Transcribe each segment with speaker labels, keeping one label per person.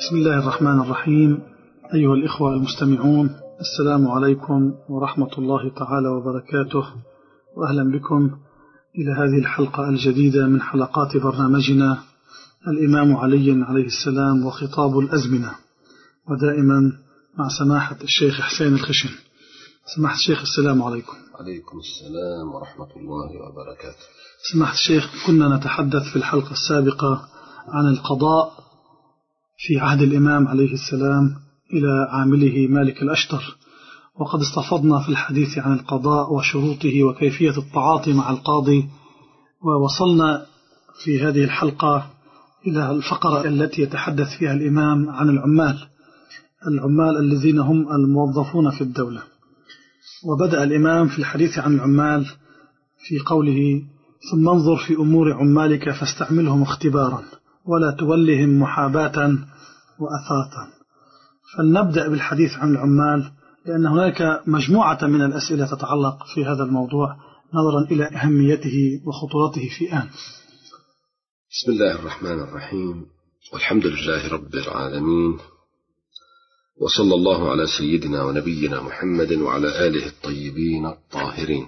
Speaker 1: بسم الله الرحمن الرحيم. أيها الإخوة المستمعون، السلام عليكم ورحمة الله تعالى وبركاته، وأهلا بكم إلى هذه الحلقة الجديدة من حلقات برنامجنا الإمام علي عليه السلام وخطاب الأزمنة، ودائما مع سماحة الشيخ حسين الخشن. سماحة الشيخ، السلام عليكم.
Speaker 2: عليكم السلام ورحمة الله وبركاته.
Speaker 1: سماحة الشيخ، كنا نتحدث في الحلقة السابقة عن القضاء في عهد الإمام عليه السلام إلى عامله مالك الأشتر، وقد استفضنا في الحديث عن القضاء وشروطه وكيفية التعاطي مع القاضي، ووصلنا في هذه الحلقة إلى الفقرة التي يتحدث فيها الإمام عن العمال الذين هم الموظفون في الدولة. وبدأ الإمام في الحديث عن العمال في قوله: ثم انظر في أمور عمالك فاستعملهم اختبارا ولا تولهم محاباة وأثاثا. فلنبدأ بالحديث عن العمال، لأن هناك مجموعة من الأسئلة تتعلق في هذا الموضوع نظرا إلى أهميته وخطورته في آن.
Speaker 2: بسم الله الرحمن الرحيم، والحمد لله رب العالمين، وصلى الله على سيدنا ونبينا محمد وعلى آله الطيبين الطاهرين.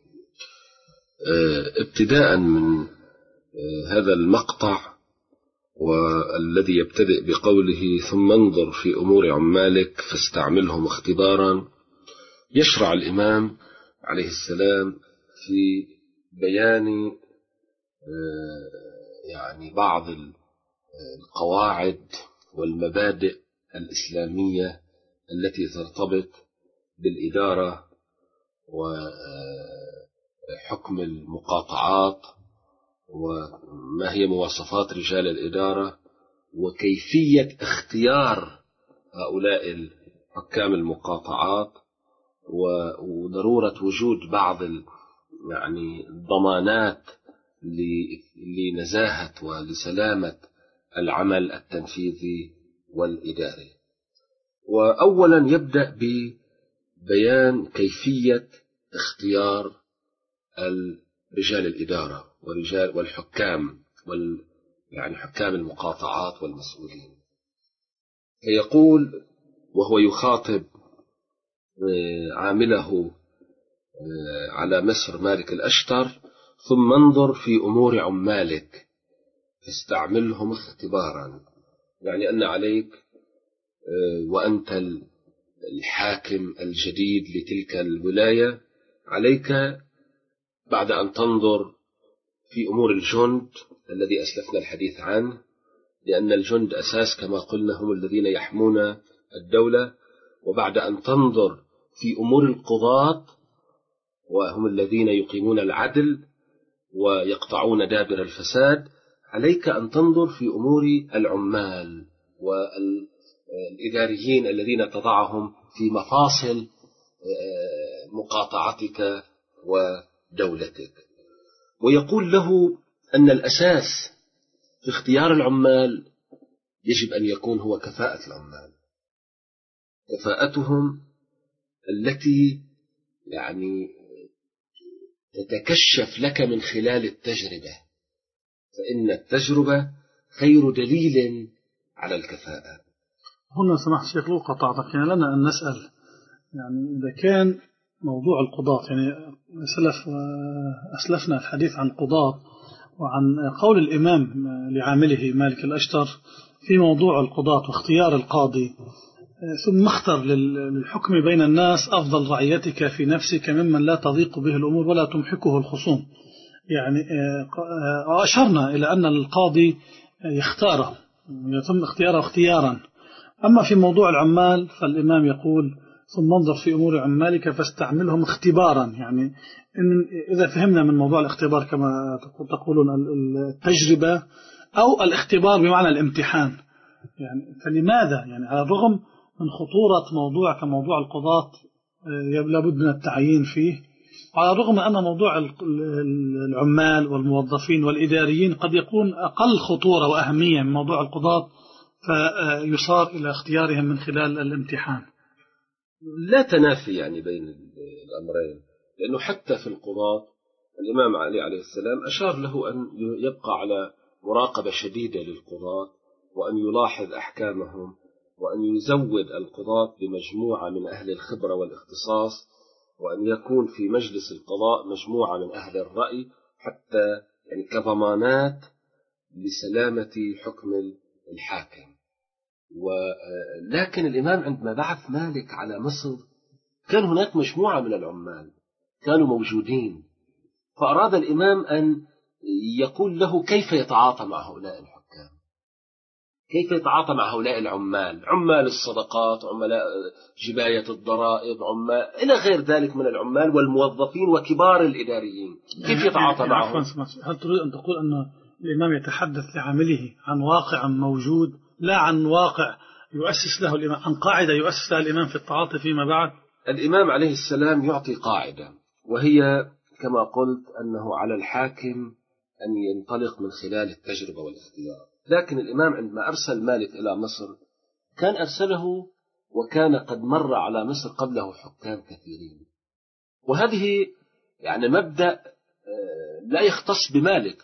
Speaker 2: ابتداء من هذا المقطع والذي يبتدئ بقوله ثم انظر في أمور عمالك فاستعملهم اختبارا، يشرع الإمام عليه السلام في بيان بعض القواعد والمبادئ الإسلامية التي ترتبط بالإدارة وحكم المقاطعات، وما هي مواصفات رجال الإدارة، وكيفية اختيار هؤلاء الحكام المقاطعات، وضرورة وجود بعض الضمانات لنزاهة ولسلامة العمل التنفيذي والإداري. وأولا يبدأ ببيان كيفية اختيار رجال الإدارة والحكام حكام المقاطعات والمسؤولين. فيقول وهو يخاطب عامله على مصر مالك الأشتر: ثم انظر في أمور عمالك فاستعملهم اختبارا، يعني أن عليك وأنت الحاكم الجديد لتلك الولاية، عليك بعد أن تنظر في أمور الجند الذي أسلفنا الحديث عنه، لأن الجند أساس كما قلنا هم الذين يحمون الدولة، وبعد أن تنظر في أمور القضاة وهم الذين يقيمون العدل ويقطعون دابر الفساد، عليك أن تنظر في أمور العمال والإداريين الذين تضعهم في مفاصل مقاطعتك ودولتك. ويقول له أن الأساس في اختيار العمال يجب أن يكون هو كفاءة العمال، كفاءتهم التي تتكشف لك من خلال التجربة، فإن التجربة خير دليل على الكفاءة.
Speaker 1: هنا سماحة الشيخ لو قطعتك، لنا أن نسأل إذا كان موضوع القضاة، أسلفنا الحديث عن القضاة وعن قول الإمام لعامله مالك الأشتر في موضوع القضاة واختيار القاضي، ثم اختر للحكم بين الناس أفضل رعيتك في نفسك ممن لا تضيق به الأمور ولا تمحكه الخصوم. أشرنا إلى أن القاضي يختاره، يتم اختياره اختيارا. أما في موضوع العمال فالإمام يقول ثم انظر في أمور عمالك فاستعملهم اختبارا، إن إذا فهمنا من موضوع الاختبار كما تقولون التجربة أو الاختبار بمعنى الامتحان، فلماذا على الرغم من خطورة موضوع كموضوع القضاة لابد من التعيين فيه، وعلى الرغم أن موضوع العمال والموظفين والإداريين قد يكون أقل خطورة وأهمية من موضوع القضاة، فيصار إلى اختيارهم من خلال الامتحان.
Speaker 2: لا تنافي بين الأمرين، لأنه حتى في القضاة الإمام علي عليه السلام أشار له أن يبقى على مراقبة شديدة للقضاة وأن يلاحظ أحكامهم، وأن يزود القضاة بمجموعة من أهل الخبرة والاختصاص، وأن يكون في مجلس القضاء مجموعة من أهل الرأي، حتى يعني كضمانات لسلامة حكم الحاكم. ولكن الإمام عندما بعث مالك على مصر كان هناك مجموعة من العمال كانوا موجودين، فأراد الإمام أن يقول له كيف يتعاطى مع هؤلاء الحكام، كيف يتعاطى مع هؤلاء العمال، عمال الصدقات، عملاء جباية الضرائب، عمال إلى غير ذلك من العمال والموظفين وكبار الإداريين، كيف يتعاطى معهم؟
Speaker 1: هل تريد أن تقول أن الإمام يتحدث لعامله عن واقع موجود، لا عن واقع يؤسس له الإمام، عن قاعدة يؤسس لها الإمام في التعاطي فيما بعد؟
Speaker 2: الإمام عليه السلام يعطي قاعدة، وهي كما قلت أنه على الحاكم أن ينطلق من خلال التجربة والاختيار. لكن الإمام عندما أرسل مالك إلى مصر كان أرسله وكان قد مر على مصر قبله حكام كثيرين، وهذه يعني مبدأ لا يختص بمالك.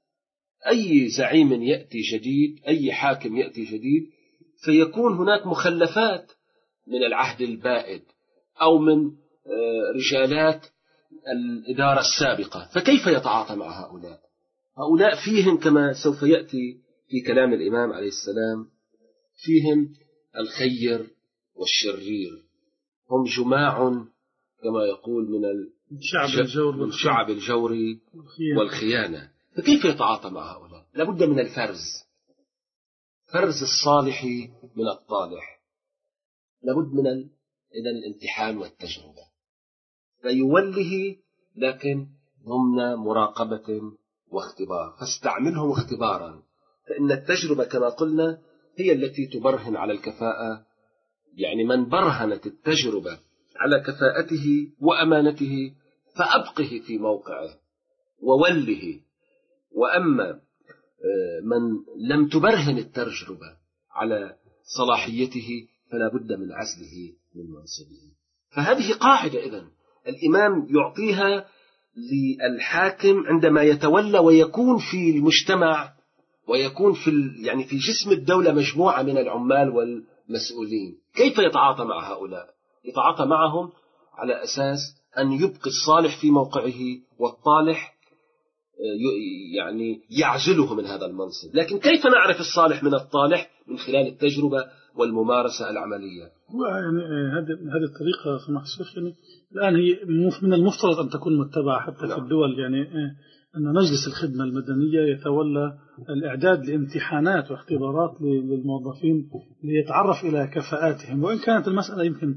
Speaker 2: أي زعيم يأتي جديد، أي حاكم يأتي جديد، فيكون هناك مخلفات من العهد البائد أو من رجالات الإدارة السابقة، فكيف يتعاطى مع هؤلاء؟ هؤلاء فيهم كما سوف يأتي في كلام الإمام عليه السلام فيهم الخير والشرير، هم جماع كما يقول من شعب الجور والخيانة، فكيف يتعاطى مع هؤلاء؟ لابد من الفرز، فرز الصالح من الطالح، لابد من الامتحان والتجربة، فيوله لكن ضمن مراقبة واختبار، فاستعملهم اختبارا، فإن التجربة كما قلنا هي التي تبرهن على الكفاءة. يعني من برهنت التجربة على كفاءته وأمانته فأبقه في موقعه ووله، وأما من لم تبرهن التجربة على صلاحيته فلا بد من عزله من منصبه. فهذه قاعدة إذن الإمام يعطيها للحاكم عندما يتولى ويكون في المجتمع ويكون يعني في جسم الدولة مجموعة من العمال والمسؤولين، كيف يتعاطى مع هؤلاء؟ يتعاطى معهم على أساس أن يبقي الصالح في موقعه والطالح يعني يعزله من هذا المنصب. لكن كيف نعرف الصالح من الطالح؟ من خلال التجربة والممارسة العملية.
Speaker 1: يعني هذه الطريقة سماحة الشيخ يعني الآن هي من المفترض أن تكون متبعة حتى في الدول، يعني أن مجلس الخدمة المدنية يتولى الإعداد لامتحانات واختبارات للموظفين ليتعرف إلى كفاءاتهم، وإن كانت المسألة يمكن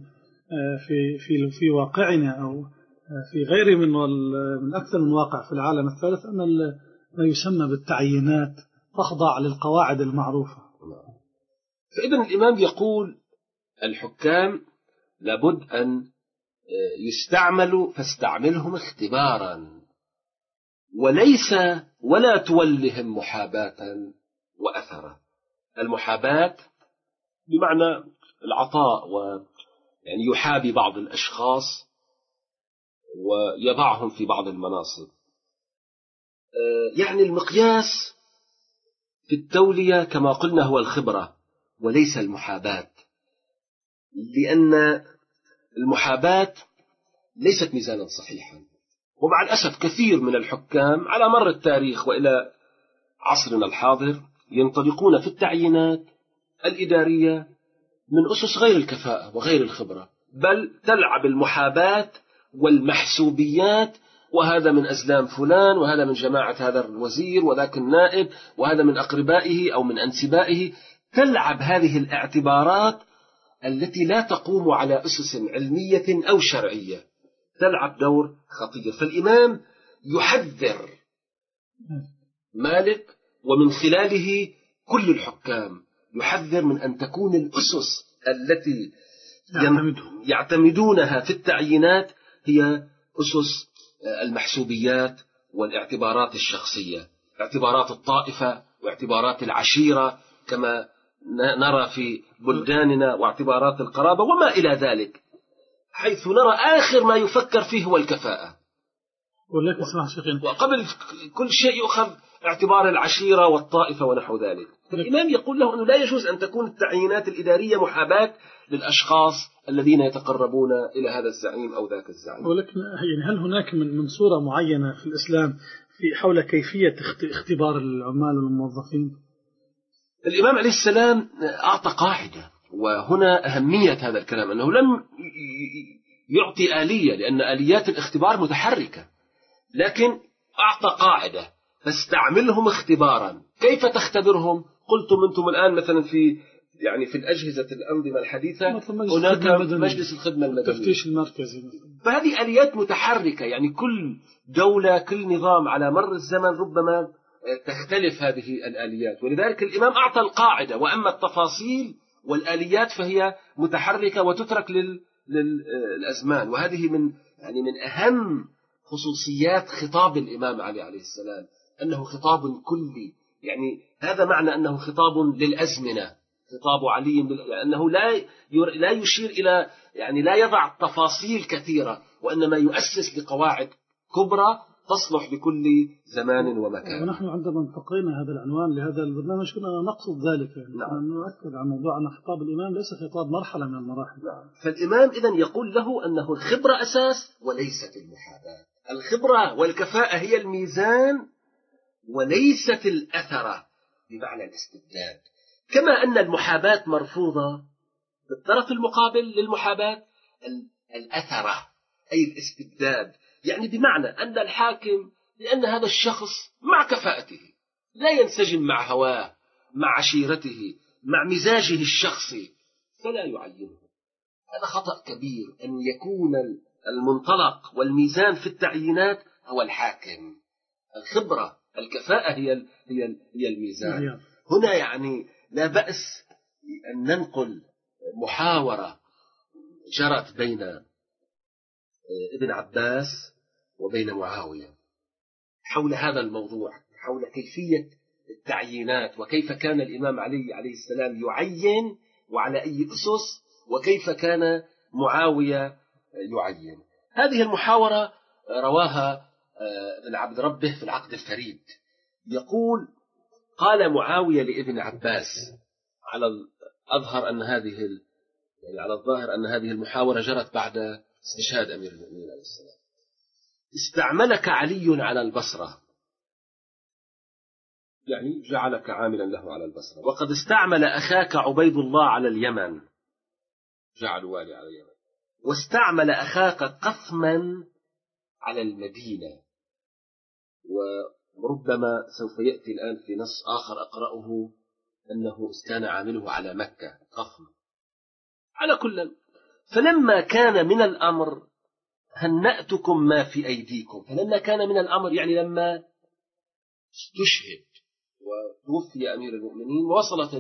Speaker 1: في واقعنا أو في غيره من أكثر من واقع في العالم الثالث أن ما يسمى بالتعيينات تخضع للقواعد المعروفة.
Speaker 2: فإذا الإمام يقول الحكام لابد أن يستعملوا، فاستعملهم اختبارا، ولا تولهم محاباة وأثرا. المحاباة بمعنى العطاء، ويعني يحابي بعض الأشخاص ويضعهم في بعض المناصب. يعني المقياس في التولية كما قلنا هو الخبرة وليس المحاباة، لأن المحاباة ليست ميزانا صحيحا. ومع الأسف كثير من الحكام على مر التاريخ وإلى عصرنا الحاضر ينطلقون في التعيينات الإدارية من أسس غير الكفاءة وغير الخبرة، بل تلعب المحاباة والمحسوبيات، وهذا من أزلام فلان، وهذا من جماعة هذا الوزير، وذاك النائب، وهذا من أقربائه أو من أنسبائه. تلعب هذه الاعتبارات التي لا تقوم على أسس علمية أو شرعية، تلعب دور خطير. فالإمام يحذر مالك ومن خلاله كل الحكام، يحذر من أن تكون الأسس التي يعتمدونها في التعيينات هي أسس المحسوبيات والاعتبارات الشخصية، اعتبارات الطائفة واعتبارات العشيرة كما نرى في بلداننا، واعتبارات القرابة وما إلى ذلك، حيث نرى آخر ما يفكر فيه هو الكفاءة.
Speaker 1: ولكن اسمح شيخين،
Speaker 2: وقبل كل شيء يؤخذ اعتبار العشيرة والطائفة ونحو ذلك. فالإمام يقول له أنه لا يجوز أن تكون التعيينات الإدارية محاباة للأشخاص الذين يتقربون إلى هذا الزعيم أو ذاك الزعيم.
Speaker 1: ولكن يعني هل هناك من صورة معينة في الإسلام في حول كيفية اختبار العمال والموظفين؟
Speaker 2: الإمام عليه السلام أعطى قاعدة، وهنا أهمية هذا الكلام، أنه لم يعطي آلية، لأن آليات الاختبار متحركة، لكن أعطى قاعدة: فاستعملهم اختبارا. كيف تختبرهم؟ قلتم أنتم الآن مثلا في الأجهزة الأنظمة الحديثة هناك مجلس الخدمة المدنية،
Speaker 1: التفتيش المركزي،
Speaker 2: فهذه آليات متحركة، يعني كل دولة كل نظام على مر الزمن ربما تختلف هذه الآليات، ولذلك الإمام أعطى القاعدة، وأما التفاصيل والآليات فهي متحركة وتترك للأزمان. وهذه من أهم خصوصيات خطاب الإمام علي عليه السلام، أنه خطاب كلي، يعني هذا معنى أنه خطاب للأزمنة. خطاب علي أنه لا يشير إلى لا يضع تفاصيل كثيرة، وإنما يؤسس لقواعد كبرى تصلح لكل زمان ومكان.
Speaker 1: ونحن عندما انتقينا هذا العنوان لهذا البرنامج كنا نقصد ذلك، نؤكد على موضوع أن خطاب الإمام ليس خطاب مرحلة من المراحل.
Speaker 2: فالإمام إذن يقول له أنه الخبرة أساس وليست المحاباة. الخبرة والكفاءة هي الميزان وليست الأثرة بمعنى الاستبداد، كما أن المحاباة مرفوضة بالطرف المقابل للمحاباة الأثرة أي الاستبداد، يعني بمعنى أن الحاكم لأن هذا الشخص مع كفاءته لا ينسجم مع هواه، مع عشيرته، مع مزاجه الشخصي، فلا يعينه. هذا خطأ كبير أن يكون المنطلق والميزان في التعيينات هو الحاكم. الخبرة الكفاءة هي الميزان. هنا لا بأس أن ننقل محاورة جرت بين ابن عباس وبين معاوية حول هذا الموضوع، حول كيفية التعيينات، وكيف كان الإمام علي عليه السلام يعين وعلى أي أسس، وكيف كان معاوية يعين. هذه المحاورة رواها ابن عبد ربه في العقد الفريد، يقول: قال معاوية لابن عباس، على الظاهر أن هذه المحاورة جرت بعد استشهاد أمير المؤمنين عليه السلام: استعملك علي على البصرة، يعني جعلك عاملا له على البصرة، وقد استعمل أخاك عبيد الله على اليمن، جعل والي على اليمن، واستعمل أخاك قثما على المدينة. وربما سوف يأتي الآن في نص آخر أقرأه أنه كان عامله على مكة قثم. على كل، فلما كان من الأمر هنأتكم ما في أيديكم. فلما كان من الأمر لما استشهد وتوفي أمير المؤمنين ووصلت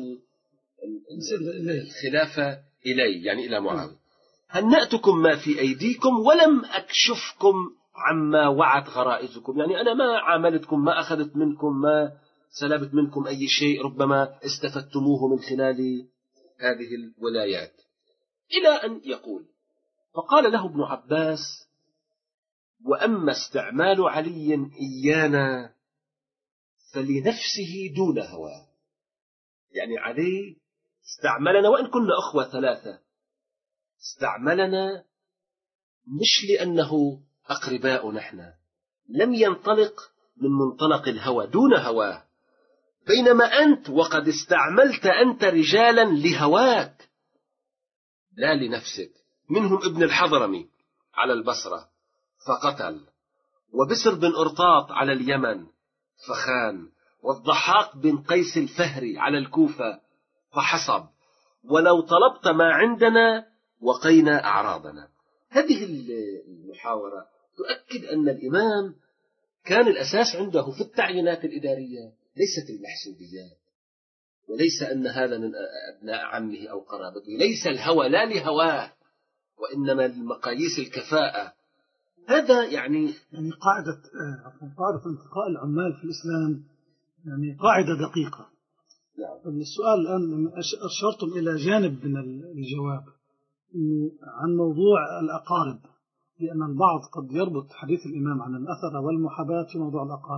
Speaker 2: الخلافة إليه، إلى معاوية. هنأتكم ما في أيديكم ولم أكشفكم عما وعت غرائزكم، أنا ما عاملتكم، ما أخذت منكم، ما سلبت منكم أي شيء ربما استفدتموه من خلال هذه الولايات. إلى أن يقول: فقال له ابن عباس: وأما استعمال علي إيانا فلنفسه دون هواه. علي استعملنا وإن كنا أخوة ثلاثة، استعملنا مش لأنه أقرباء، نحن لم ينطلق من منطلق الهوى، دون هواه، بينما أنت وقد استعملت أنت رجالا لهواك لا لنفسك، منهم ابن الحضرمي على البصرة فقتل، وبسر بن أرطاط على اليمن فخان، والضحاك بن قيس الفهري على الكوفة فحصب، ولو طلبت ما عندنا وقينا أعراضنا. هذه المحاورة تؤكد أن الإمام كان الأساس عنده في التعيينات الإدارية ليست المحسوبيات، وليس أن هذا من أبناء عمه أو قرابته، ليس الهوى لا لهواه، وإنما المقاييس الكفاءة. هذا
Speaker 1: قاعدة انتقاء العمال في الإسلام قاعدة دقيقة. السؤال الآن أشرتم إلى جانب من الجواب عن موضوع الأقارب، لأن البعض قد يربط حديث الإمام عن الأثر والمحاباة في موضوع الأقارب،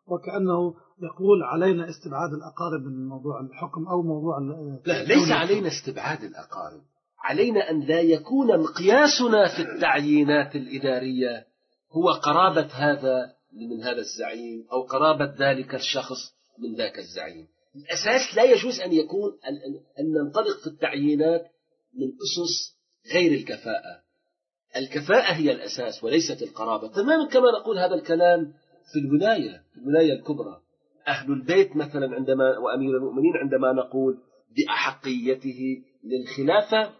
Speaker 1: وكأنه يقول علينا استبعاد الأقارب من موضوع الحكم أو موضوع
Speaker 2: لا، ليس علينا استبعاد الأقارب، علينا أن لا يكون مقياسنا في التعيينات الإدارية هو قرابة هذا من هذا الزعيم أو قرابة ذلك الشخص من ذاك الزعيم. الأساس لا يجوز أن يكون أن ننطلق في التعيينات من أسس غير الكفاءة. الكفاءة هي الأساس وليست القرابة، تماما كما نقول هذا الكلام في الولاية الكبرى. أهل البيت مثلا عندما وأمير المؤمنين عندما نقول بأحقيته للخلافة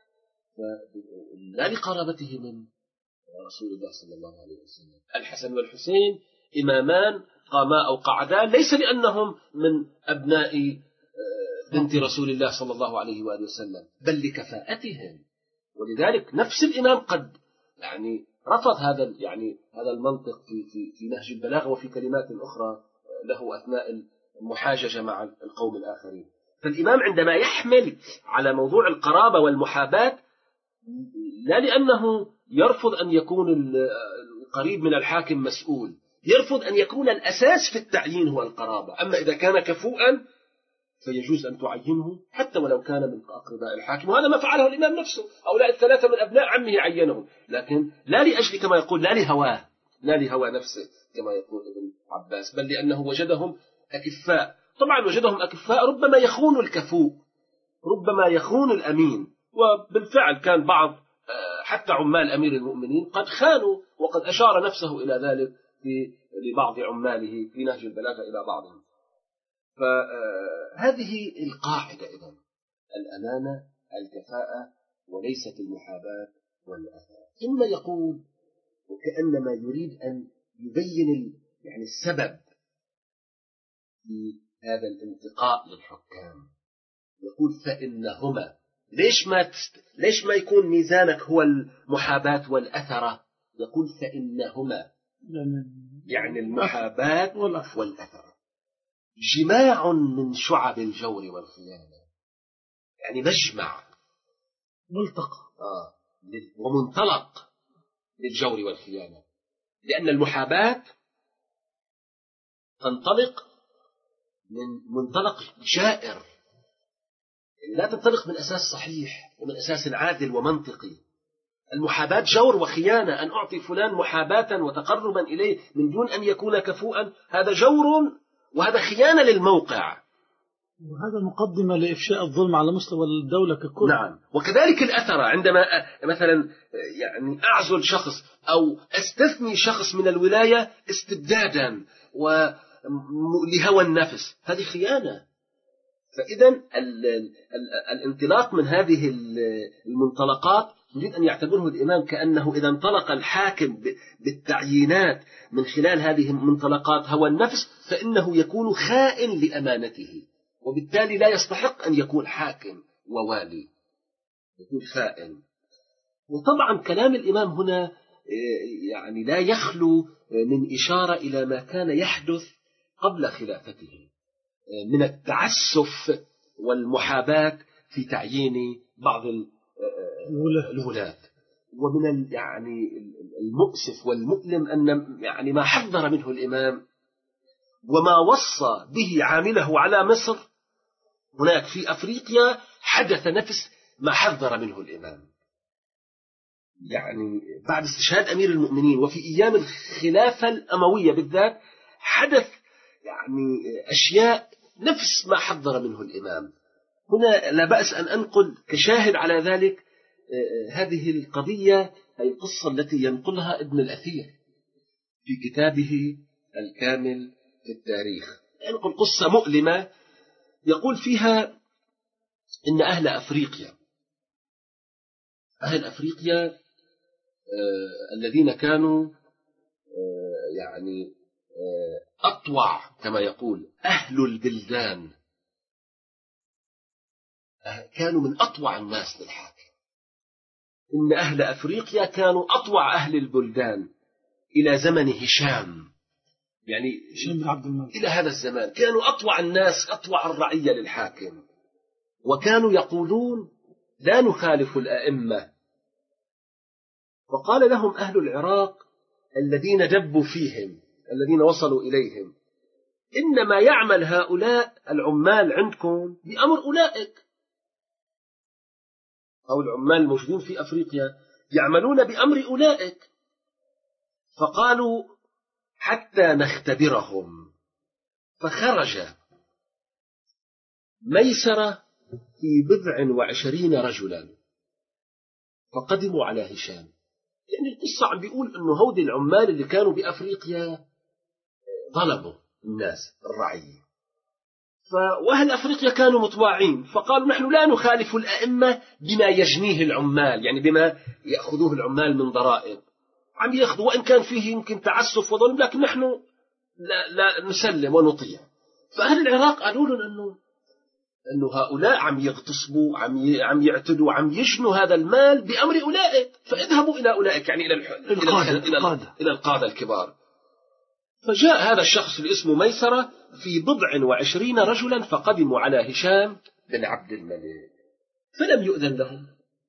Speaker 2: لا لقرابته من رسول الله صلى الله عليه وسلم. الحسن والحسين إمامان قاما أو قعدان ليس لأنهم من أبناء بنت رسول الله صلى الله عليه وآله وسلم، بل لكفاءتهم. ولذلك نفس الإمام قد رفض هذا المنطق في نهج البلاغة وفي كلمات أخرى له أثناء المحاججة مع القوم الآخرين. فالإمام عندما يحمل على موضوع القرابة والمحاباة لا لأنه يرفض أن يكون القريب من الحاكم مسؤول، يرفض أن يكون الأساس في التعيين هو القرابة. أما إذا كان كفؤا فيجوز أن تعينه حتى ولو كان من أقرباء الحاكم، وهذا ما فعله الإمام نفسه. هؤلاء الثلاثة من أبناء عمه عينهم، لكن لا لأجل كما يقول لا لهوى نفسه كما يقول ابن عباس، بل لأنه وجدهم أكفاء. طبعا وجدهم أكفاء، ربما يخون الكفوء، ربما يخون الأمين، وبالفعل كان بعض حتى عمال أمير المؤمنين قد خانوا، وقد أشار نفسه إلى ذلك لبعض عماله في نهج البلاغة إلى بعضهم. فهذه القاعدة إذن: الأمانة الكفاءة وليست المحاباة والأثر. ثم يقول وكأنما يريد أن يبين السبب في هذا الانتقاء للحكام، يقول فإنهما. ليش ما يكون ميزانك هو المحاباة والأثرة؟ يقول فإنهما المحاباة والأثرة جماع من شعب الجور والخيانة، مجمع
Speaker 1: ملتقى
Speaker 2: ومنطلق للجور والخيانة. لأن المحاباة تنطلق من منطلق جائر، لا تنطلق من أساس صحيح ومن أساس عادل ومنطقي. المحاباة جور وخيانة، أن أعطي فلان محاباة وتقربا إليه من دون أن يكون كفؤا، هذا جور وهذا خيانة للموقع،
Speaker 1: وهذا مقدمة لإفشاء الظلم على مستوى الدولة ككل.
Speaker 2: نعم. وكذلك الأثر، عندما مثلا أعزل شخص أو أستثني شخص من الولاية استبدادا ولهوى النفس، هذه خيانة. فإذا الانطلاق من هذه المنطلقات يريد أن يعتبره الإمام كأنه إذا انطلق الحاكم بالتعيينات من خلال هذه المنطلقات هوى النفس، فإنه يكون خائن لأمانته، وبالتالي لا يستحق أن يكون حاكم ووالي، يكون خائن. وطبعا كلام الإمام هنا لا يخلو من إشارة إلى ما كان يحدث قبل خلافته من التعسف والمحاباة في تعيين بعض الولاة. ومن المؤسف والمؤلم أن ما حذر منه الإمام وما وصى به عامله على مصر هناك في أفريقيا حدث نفس ما حذر منه الإمام. بعد استشهاد أمير المؤمنين وفي أيام الخلافة الأموية بالذات حدث أشياء نفس ما حذر منه الإمام. هنا لا بأس أن أنقل كشاهد على ذلك هذه القضية، هذه القصة التي ينقلها ابن الأثير في كتابه الكامل في التاريخ. ينقل قصة مؤلمة يقول فيها إن أهل أفريقيا الذين كانوا أطوع كما يقول أهل البلدان، كانوا من أطوع الناس للحاكم. إن أهل أفريقيا كانوا أطوع أهل البلدان إلى زمن هشام،
Speaker 1: هشام بن عبد الملك،
Speaker 2: إلى هذا الزمان كانوا أطوع الناس، أطوع الرعية للحاكم، وكانوا يقولون لا نخالف الأئمة. وقال لهم أهل العراق الذين دبوا فيهم، الذين وصلوا إليهم، إنما يعمل هؤلاء العمال عندكم بأمر أولئك، أو العمال الموجودين في أفريقيا يعملون بأمر أولئك. فقالوا حتى نختبرهم. فخرج ميسرة في 20 رجلا فقدموا على هشام. يعني القصة عم بيقول أنه هودي العمال اللي كانوا بأفريقيا ظلموا الناس الرعية، وأهل أفريقيا كانوا مطواعين، فقالوا نحن لا نخالف الأئمة بما يجنيه العمال، يعني بما يأخذوه العمال من ضرائب عم يأخذوا، وإن كان فيه يمكن تعسف وظلم، لكن نحن لا نسلم ونطيع. فأهل العراق قالوا لهم أنه هؤلاء عم يغتصبوا، عم يعتدوا، عم يجنوا هذا المال بأمر أولئك، فاذهبوا إلى أولئك، يعني إلى القادة الكبار. فجاء هذا الشخص اللي اسمه ميسرة في 20 رجلا فقدموا على هشام بن عبد الملك، فلم يؤذن لهم،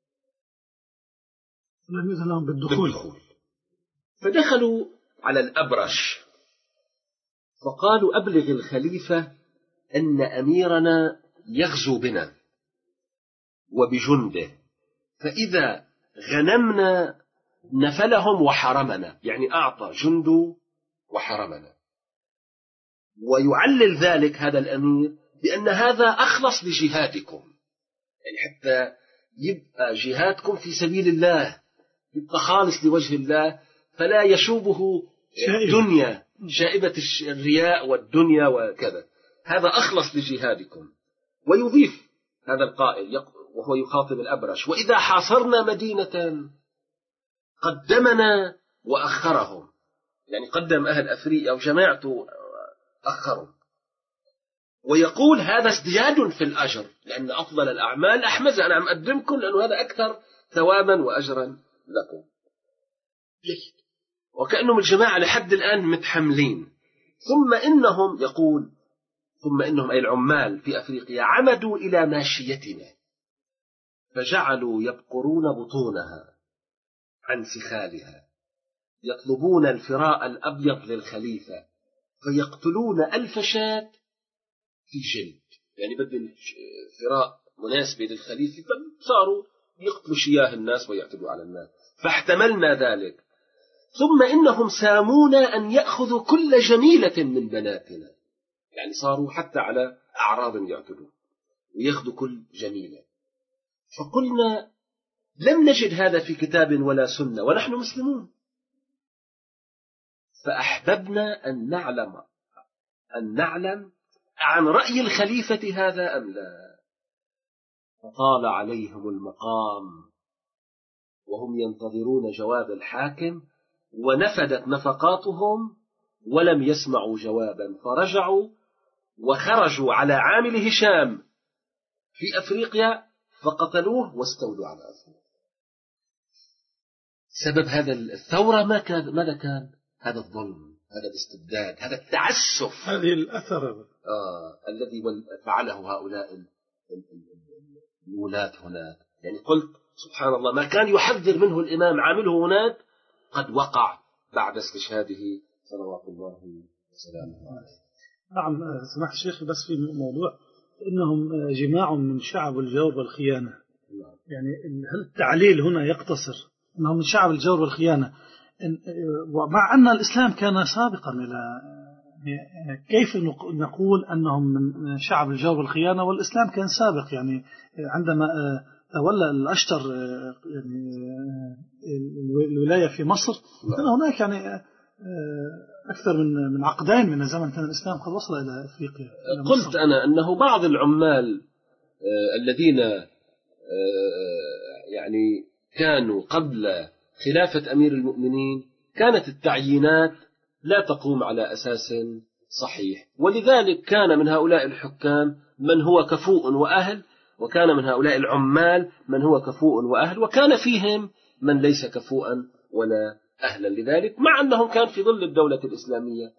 Speaker 2: بالدخول. فدخلوا على الأبرش فقالوا أبلغ الخليفة أن أميرنا يغزو بنا وبجنده، فإذا غنمنا نفلهم وحرمنا، يعني أعطى جنده وحرمنا. ويعلل ذلك هذا الأمير بأن هذا أخلص لجهادكم، يعني حتى يبقى جهادكم في سبيل الله، يبقى خالص لوجه الله، فلا يشوبه دنيا شائبة الرياء والدنيا وكذا، هذا أخلص لجهادكم. ويضيف هذا القائل وهو يخاطب الأبرش: وإذا حاصرنا مدينة قدمنا وأخرهم، يعني قدم أهل أفريقيا وجماعته أخروا. ويقول هذا ازدياد في الأجر، لأن أفضل الأعمال أحمزة، أنا عم أقدمكم لأنه هذا أكثر ثوابا وأجرا لكم. جيد. وكأنهم الجماعة لحد الآن متحملين. ثم إنهم أي العمال في أفريقيا عمدوا إلى ماشيتنا فجعلوا يبقرون بطونها عن سخالها، يطلبون الفراء الأبيض للخليفة، فيقتلون 1000 شاة في جلد، يعني بدل فراء مناسبة للخليفة، فصاروا يقتلوا شياه الناس ويعتدوا على الناس، فاحتملنا ذلك. ثم إنهم سامونا أن يأخذوا كل جميلة من بناتنا، يعني صاروا حتى على أعراض يعتدوا ويأخذوا كل جميلة. فقلنا لم نجد هذا في كتاب ولا سنة ونحن مسلمون، فأحببنا أن نعلم عن رأي الخليفة هذا أم لا. فطال عليهم المقام وهم ينتظرون جواب الحاكم، ونفدت نفقاتهم ولم يسمعوا جوابا، فرجعوا وخرجوا على عامل هشام في أفريقيا فقتلوه واستولوا على أفريقيا. سبب هذا الثورة ماذا كان؟ هذا الظلم، هذا الاستبداد، هذا التعسف،
Speaker 1: هذه الأثر
Speaker 2: الذي فعله هؤلاء الولاة هناك. يعني قلت سبحان الله، ما كان يحذر منه الإمام عامله هناك قد وقع بعد استشهاده صلوات الله وسلامه عليه.
Speaker 1: نعم سمحت الشيخ، بس في موضوع إنهم جماع من شعب الجور والخيانة، يعني هل التعليل هنا يقتصر أنهم من شعب الجور والخيانة، ومع أن الإسلام كان سابقا إلى، كيف نقول أنهم من شعب الجور والخيانة والإسلام كان سابق؟ يعني عندما تولى الأشتر يعني الولاية في مصر كان هناك يعني أكثر من عقدين من زمن كان الإسلام قد وصل إلى أفريقيا.
Speaker 2: قلت أنا أنه بعض العمال الذين يعني كانوا قبل خلافة أمير المؤمنين كانت التعيينات لا تقوم على أساس صحيح، ولذلك كان من هؤلاء الحكام من هو كفوء وأهل، وكان من هؤلاء العمال من هو كفوء وأهل، وكان فيهم من ليس كفوءا ولا أهلا لذلك، مع أنهم كان في ظل الدولة الإسلامية.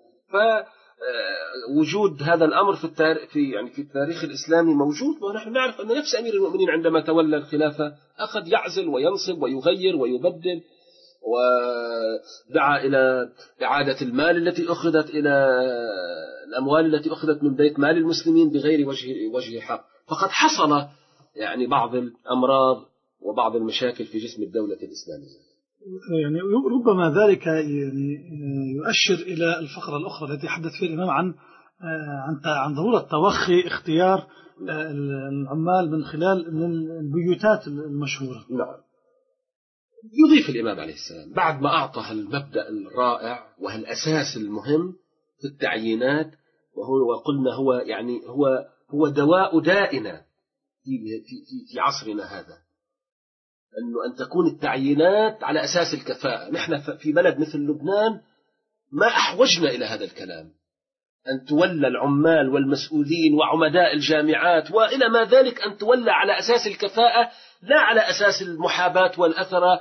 Speaker 2: فوجود هذا الأمر في التاريخ الإسلامي موجود، ونحن نعرف أن نفس أمير المؤمنين عندما تولى الخلافة أخذ يعزل وينصب ويغير ويبدل، ودعا إلى إعادة المال التي أخذت إلى الأموال التي أخذت من بيت مال المسلمين بغير وجه حق. فقد حصل يعني بعض الأمراض وبعض المشاكل في جسم الدولة الإسلامية.
Speaker 1: يعني ربما ذلك يعني يؤشر إلى الفقرة الأخرى التي حدث فيها الإمام عن ضرورة توخي اختيار العمال من خلال من البيوتات المشهورة.
Speaker 2: نعم. يضيف الإمام عليه السلام بعد ما أعطى المبدأ الرائع وهالأساس المهم في التعيينات، وقلنا هو يعني هو دواء دائنا في عصرنا هذا، أن تكون التعيينات على أساس الكفاءة. نحن في بلد مثل لبنان ما أحوجنا إلى هذا الكلام، أن تولى العمال والمسؤولين وعمداء الجامعات وإلى ما ذلك أن تولى على أساس الكفاءة، لا على أساس المحاباة والأثرة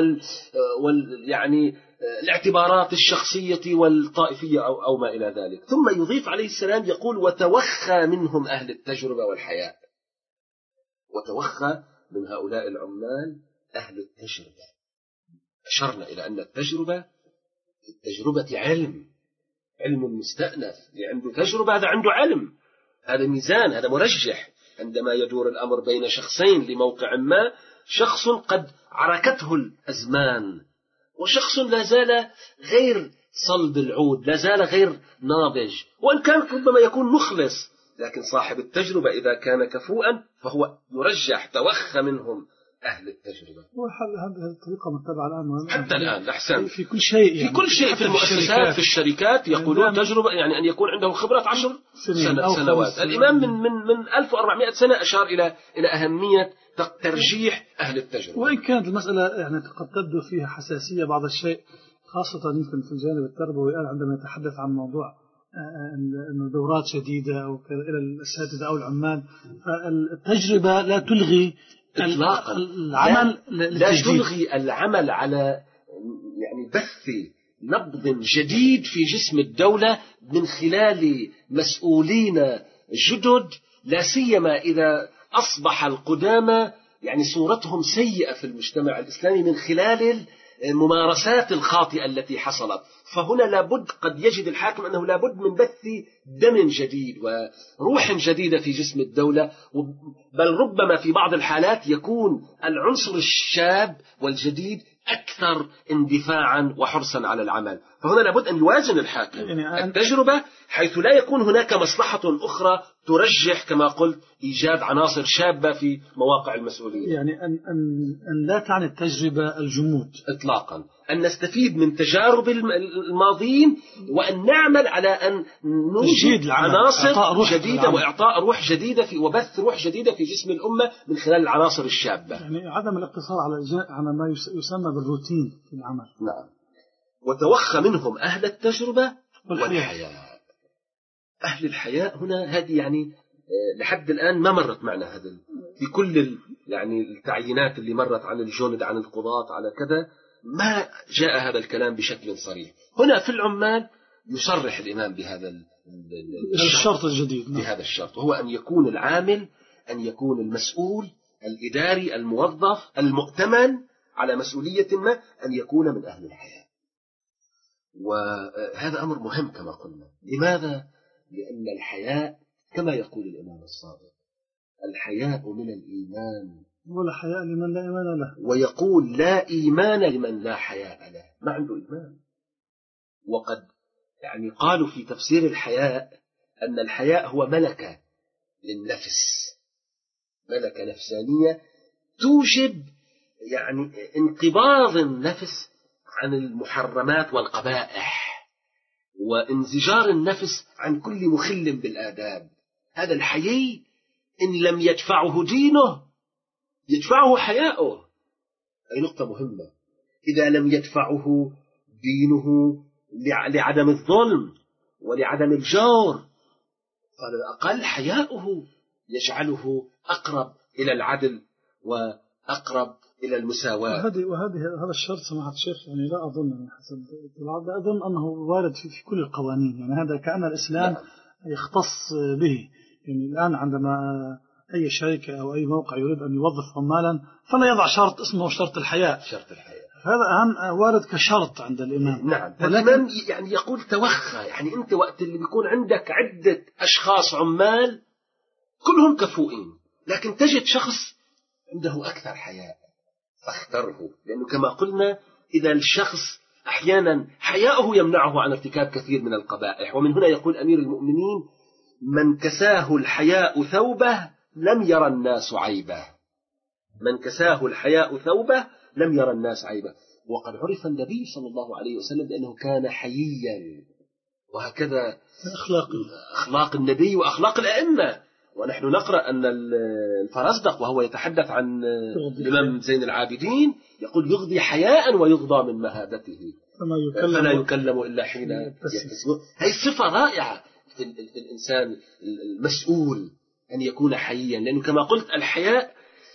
Speaker 2: يعني الاعتبارات الشخصية والطائفية أو ما إلى ذلك. ثم يضيف عليه السلام يقول: وتوخى منهم أهل التجربة والحياء. وتوخى من هؤلاء العمال أهل التجربة. أشرنا إلى أن التجربة علم مستأنف، اللي عنده تجربة هذا عنده علم، هذا ميزان، هذا مرجح. عندما يدور الأمر بين شخصين لموقع ما، شخص قد عركته الأزمان وشخص لا زال غير صلب العود، لا زال غير ناضج، وإن كان ربما يكون مخلص، لكن صاحب التجربة إذا كان كفوءا فهو يرجح. توخى منهم أهل التجربة.
Speaker 1: هذه الطريقة متبعة الآن
Speaker 2: حتى الآن أحسن
Speaker 1: في كل شيء،
Speaker 2: يعني في كل شيء، في المؤسسات، في الشركات يقولون تجربة، يعني أن يكون عنده خبرة 10 سنوات. الإمام من 1400 سنة أشار إلى أهمية ترجيح أهل التجربة.
Speaker 1: وإن كانت المسألة يعني قد تبدو فيها حساسية بعض الشيء، خاصة يمكن في الجانب التربوي الآن عندما يتحدث عن موضوع أن دورات شديدة أو إلى الأساتذة أو العمال، التجربة لا تلغي
Speaker 2: إطلاقا
Speaker 1: العمل،
Speaker 2: لا تلغي العمل على يعني بث نبض جديد في جسم الدولة من خلال مسؤولين جدد، لا سيما إذا أصبح القدامى يعني صورتهم سيئة في المجتمع الإسلامي من خلال الممارسات الخاطئة التي حصلت. فهنا لابد، قد يجد الحاكم أنه لابد من بث دم جديد وروح جديدة في جسم الدولة، بل ربما في بعض الحالات يكون العنصر الشاب والجديد أكثر اندفاعا وحرصا على العمل. فهنا لابد أن يوازن الحاكم التجربة حيث لا يكون هناك مصلحة أخرى ترجح كما قلت إيجاد عناصر شابة في مواقع المسؤولية.
Speaker 1: يعني أن لا تعني التجربة الجمود
Speaker 2: إطلاقا، أن نستفيد من تجارب الماضيين وأن نعمل على أن نوجد عناصر جديدة وإعطاء روح جديدة وبث روح جديدة في جسم الأمة من خلال العناصر الشابة.
Speaker 1: يعني عدم الاقتصار على ما يسمى بالروتين في العمل.
Speaker 2: نعم. وتوخى منهم أهل التجربة والحياء. أهل الحياء هنا هذه يعني لحد الآن ما مرت معنا هذا في كل يعني التعيينات اللي مرت عن الجند، عن القضاة، على كذا، ما جاء هذا الكلام بشكل صريح. هنا في العمال يصرح الإمام بهذا
Speaker 1: الشرط الجديد،
Speaker 2: بهذا الشرط، وهو أن يكون العامل، أن يكون المسؤول الإداري الموظف المؤتمن على مسؤولية ما، أن يكون من أهل الحياء. وهذا أمر مهم كما قلنا. لماذا؟ لأن الحياء كما يقول الإمام الصادق: الحياء من الإيمان،
Speaker 1: ولا حياء لمن لا إيمان له.
Speaker 2: ويقول: لا إيمان لمن لا حياء له، ما عنده إيمان. وقد يعني قالوا في تفسير الحياء أن الحياء هو ملكة للنفس، ملكة نفسانية توجب يعني انقباض النفس عن المحرمات والقبائح، وانزجار النفس عن كل مخل بالآداب. هذا الحيي إن لم يدفعه دينه يدفعه حياؤه. أي نقطة مهمة. إذا لم يدفعه دينه لعدم الظلم ولعدم الجور، قال الأقل حياؤه يجعله أقرب إلى العدل وأقرب إلى المساواة.
Speaker 1: هذا الشرط سماحة الشيخ يعني لا أظن من حسب أظن أنه وارد في كل القوانين. يعني هذا كأن الإسلام يختص به. يعني الآن عندما أي شركة أو أي موقع يريد أن يوظف عمالا فلا يضع شرط اسمه شرط الحياء. هذا أهم وارد كشرط عند الإمام.
Speaker 2: نعم. الإمام يعني يقول توخى، يعني أنت وقت اللي بيكون عندك عدة أشخاص عمال كلهم كفؤين، لكن تجد شخص عنده أكثر حياء فاختره، لأنه كما قلنا إذا الشخص أحيانا حياؤه يمنعه عن ارتكاب كثير من القبائح. ومن هنا يقول أمير المؤمنين: من كساه الحياء ثوبه لم يرى الناس عيبه. من كساه الحياء ثوبه لم يرى الناس عيبه. وقد عرف النبي صلى الله عليه وسلم بأنه كان حييا، وهكذا أخلاق النبي وأخلاق الأئمة. ونحن نقرأ أن الفرزدق وهو يتحدث عن الإمام زين العابدين يقول: يغضي حياء ويغضى من مهابته فلا يكلم إلا حين يبتسم. هذه صفة رائعة في الإنسان المسؤول أن يكون حييا، لأنه كما قلت الحياء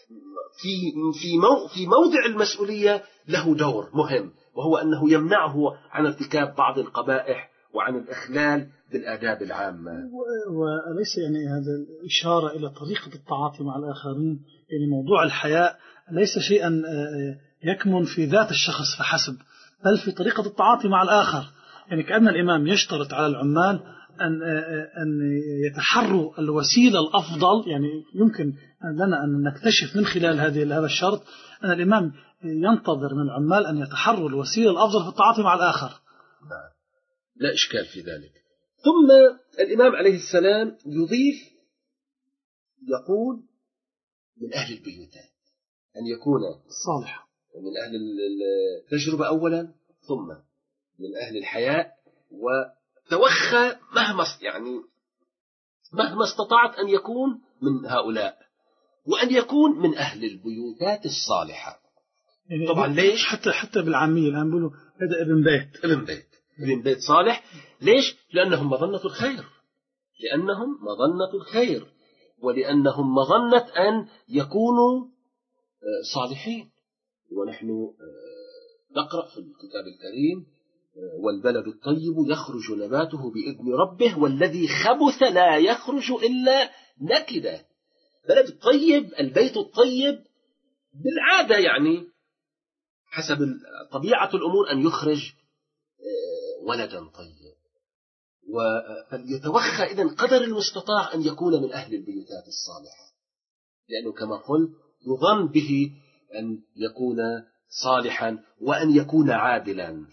Speaker 2: في موضع المسؤولية له دور مهم، وهو أنه يمنعه عن ارتكاب بعض القبائح وعن الإخلال بالآداب العامة.
Speaker 1: وليس يعني هذا الإشارة إلى طريقة التعاطي مع الآخرين، يعني موضوع الحياء ليس شيئا يكمن في ذات الشخص فحسب، بل في طريقة التعاطي مع الآخر. يعني كأن الإمام يشترط على العمال أن يتحروا الوسيلة الأفضل. يعني يمكن لنا أن نكتشف من خلال هذا الشرط أن الإمام ينتظر من العمال أن يتحروا الوسيلة الأفضل في التعاطي مع الآخر.
Speaker 2: لا إشكال في ذلك. ثم الإمام عليه السلام يضيف، يقول: من أهل البيوتات، أن يكون
Speaker 1: صالح،
Speaker 2: من أهل التجربة أولا، ثم من أهل الحياء، وتوخى مهما استطعت أن يكون من هؤلاء، وأن يكون من أهل البيوتات الصالحة.
Speaker 1: يعني
Speaker 2: طبعا ليش؟
Speaker 1: حتى بالعامية الآن بيقولوا هذا ابن بيت
Speaker 2: صالح. ليش؟ لأنهم مظنة الخير، ولأنهم مظنة أن يكونوا صالحين. ونحن نقرأ في الكتاب الكريم: والبلد الطيب يخرج نباته بإذن ربه والذي خبث لا يخرج إلا نكدا. بلد الطيب، البيت الطيب بالعادة يعني حسب طبيعة الأمور أن يخرج ولدا طيب، فليتوخى إذن قدر المستطاع أن يكون من أهل البيوتات الصالحة، لأنه كما قلت يظن به أن يكون صالحا وأن يكون عادلا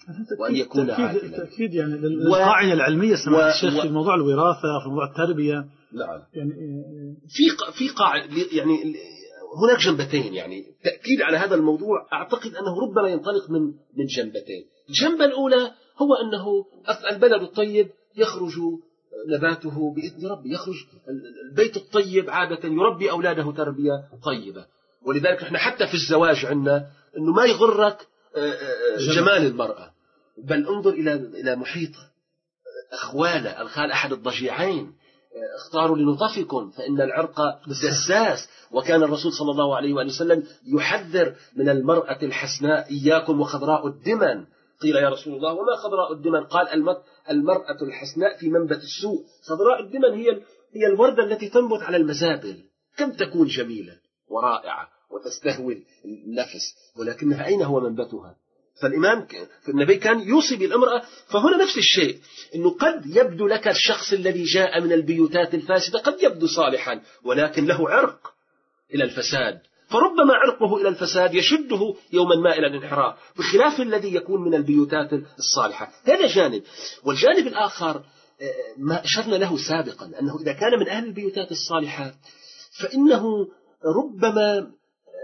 Speaker 1: تأكيد يعني للقاعدة العلمية سمعت الشيخ في موضوع الوراثة، في موضوع التربية.
Speaker 2: نعم. يعني في قاعدة، يعني هناك جنبتين، يعني تأكيد على هذا الموضوع أعتقد أنه ربما ينطلق من جنبتين. الجنبة الأولى هو أنه البلد الطيب يخرج نباته بإذن ربه، يخرج البيت الطيب عادة يربي أولاده تربية طيبة. ولذلك احنا حتى في الزواج عندنا أنه ما يغرك جمال المرأة، بل انظر إلى محيطها، أخواله، الخال أحد الضجيعين، اختاروا لنطفكم فإن العرق دساس. وكان الرسول صلى الله عليه وآله وسلم يحذر من المرأة الحسناء: إياكم وخضراء الدمن. قيل: يا رسول الله وما خضراء الدمن؟ قال: المرأة الحسناء في منبت السوء. خضراء الدمن هي الوردة التي تنبت على المزابل، كم تكون جميلة ورائعة وتستهوي النفس، ولكنها أين هو منبتها؟ فالنبي كان يوصي بالامرأة. فهنا نفس الشيء، أنه قد يبدو لك الشخص الذي جاء من البيوتات الفاسدة قد يبدو صالحا، ولكن له عرق إلى الفساد، فربما عرقه إلى الفساد يشده يوما ما إلى الانحراف، بخلاف الذي يكون من البيوتات الصالحة. هذا جانب. والجانب الآخر ما أشرنا له سابقا، أنه إذا كان من أهل البيوتات الصالحة فإنه ربما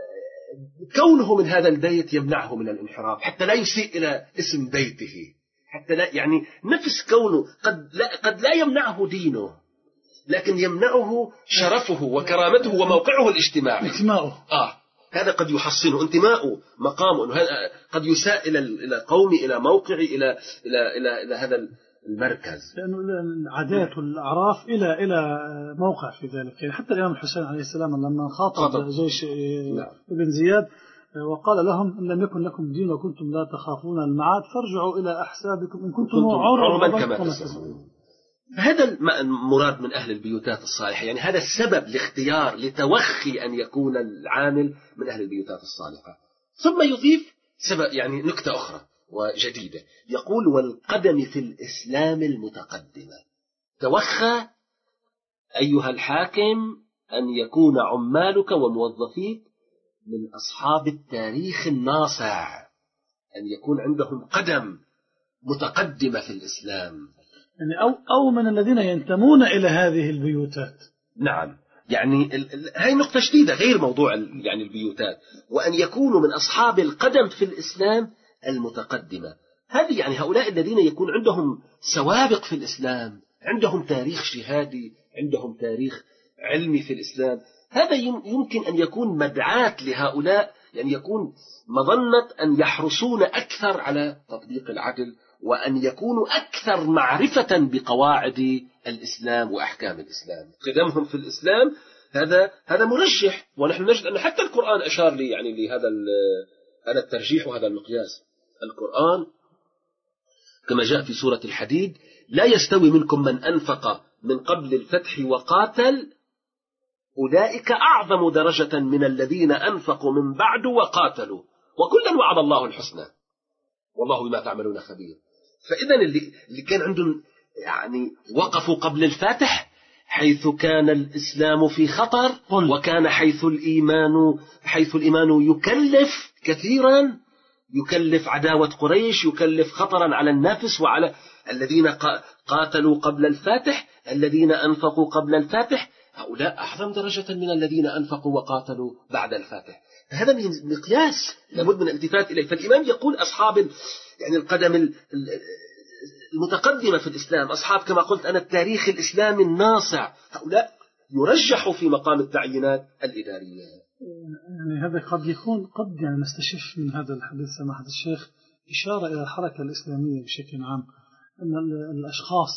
Speaker 2: كونه من هذا البيت يمنعه من الانحراف، حتى لا يسيء إلى اسم بيته، حتى لا يعني نفس كونه قد لا يمنعه دينه، لكن يمنعه شرفه وكرامته وموقعه الاجتماعي. هذا قد يحصنه انتماؤه، مقامه، قد يساء إلى قومه، إلى موقعه، إلى هذا المركز،
Speaker 1: لأنه العادات والأعراف إلى موقع في ذلك. يعني حتى الإمام الحسين عليه السلام لما خاطب جيش ابن زياد وقال لهم: إن لم يكن لكم دين وكنتم لا تخافون المعاد فارجعوا إلى أحسابكم إن كنتم عربا كما تسمعون.
Speaker 2: فهذا المراد من أهل البيوتات الصالحة، يعني هذا السبب لاختيار لتوخي أن يكون العامل من أهل البيوتات الصالحة. ثم يضيف سبب يعني نكتة أخرى وجديدة، يقول والقدم في الإسلام المتقدمة. توخى أيها الحاكم أن يكون عمالك وموظفيك من أصحاب التاريخ الناصع، أن يكون عندهم قدم متقدمة في الإسلام،
Speaker 1: يعني أو من الذين ينتمون إلى هذه البيوتات.
Speaker 2: نعم، يعني هاي نقطة شديدة غير موضوع يعني البيوتات، وأن يكونوا من أصحاب القدم في الإسلام المتقدمة. هذه يعني هؤلاء الذين يكون عندهم سوابق في الإسلام، عندهم تاريخ شهادي، عندهم تاريخ علمي في الإسلام. هذا يمكن أن يكون مدعاة لهؤلاء، يعني يكون مظنة أن يحرصون أكثر على تطبيق العدل، وأن يكونوا أكثر معرفة بقواعد الإسلام وأحكام الإسلام. قدمهم في الإسلام هذا مرجح، ونحن نجد أن حتى القرآن أشار لي يعني لهذا هذا الترجيح وهذا المقياس. القرآن كما جاء في سورة الحديد: لا يستوي منكم من أنفق من قبل الفتح وقاتل أولئك أعظم درجة من الذين أنفقوا من بعد وقاتلوا وكلا وعد الله الحسنى والله بما تعملون خبير. فإذا اللي كان عندهم يعني وقفوا قبل الفاتح حيث كان الإسلام في خطر، وكان حيث الإيمان يكلف كثيرا، يكلف عداوة قريش، يكلف خطرا على النفس وعلى الذين قاتلوا قبل الفاتح، الذين أنفقوا قبل الفاتح هؤلاء أعظم درجة من الذين أنفقوا وقاتلوا بعد الفاتح. هذا مقياس لابد من الالتفات إليه. فالإمام يقول أصحاب يعني القدم المتقدمة في الإسلام، أصحاب كما قلت أنا التاريخ الإسلامي الناصع، هؤلاء يرجحوا في مقام التعيينات الإدارية.
Speaker 1: يعني هذا قد يكون يعني نستشف من هذا الحديث سماحة الشيخ إشارة إلى الحركة الإسلامية بشكل عام، أن الأشخاص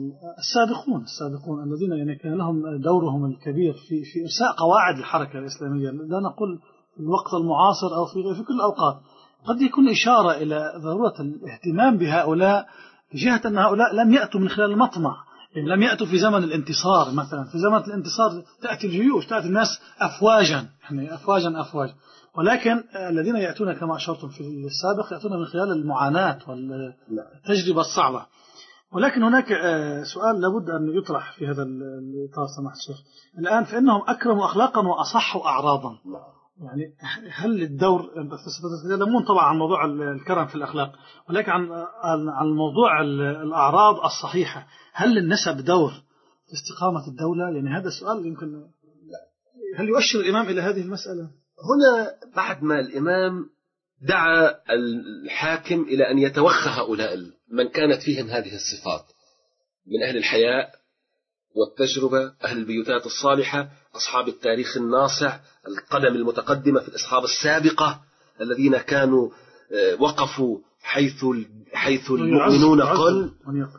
Speaker 1: السابقون الذين يعني كان لهم دورهم الكبير في إرساء قواعد الحركة الإسلامية، لا نقول في الوقت المعاصر أو في كل الأوقات، قد يكون إشارة إلى ضرورة الاهتمام بهؤلاء، بجهة أن هؤلاء لم يأتوا من خلال المطمع، يعني لم يأتوا في زمن الانتصار. مثلا في زمن الانتصار تأتي الجيوش، تأتي الناس أفواجا، يعني أفواج، ولكن الذين يأتون كما أشرتم في السابق يأتون من خلال المعاناة والتجربة الصعبة. ولكن هناك سؤال لابد أن يطرح في هذا الإطار سماحة الشيخ الآن، فإنهم أكرموا أخلاقا وأصحوا أعراضا. يعني هل الدور، تتكلمون طبعا عن موضوع الكرم في الأخلاق، ولكن عن موضوع الأعراض الصحيحة، هل للنسب دور في استقامة الدولة؟ يعني هذا السؤال يمكن هل يؤشر الإمام إلى هذه المسألة؟
Speaker 2: هنا بعد ما الإمام دعا الحاكم إلى أن يتوخى هؤلاء من كانت فيهم هذه الصفات من أهل الحياء والتجربة، أهل البيوتات الصالحة، أصحاب التاريخ الناصع، القدم المتقدمة في الأصحاب السابقة الذين كانوا وقفوا حيث المؤمنون قل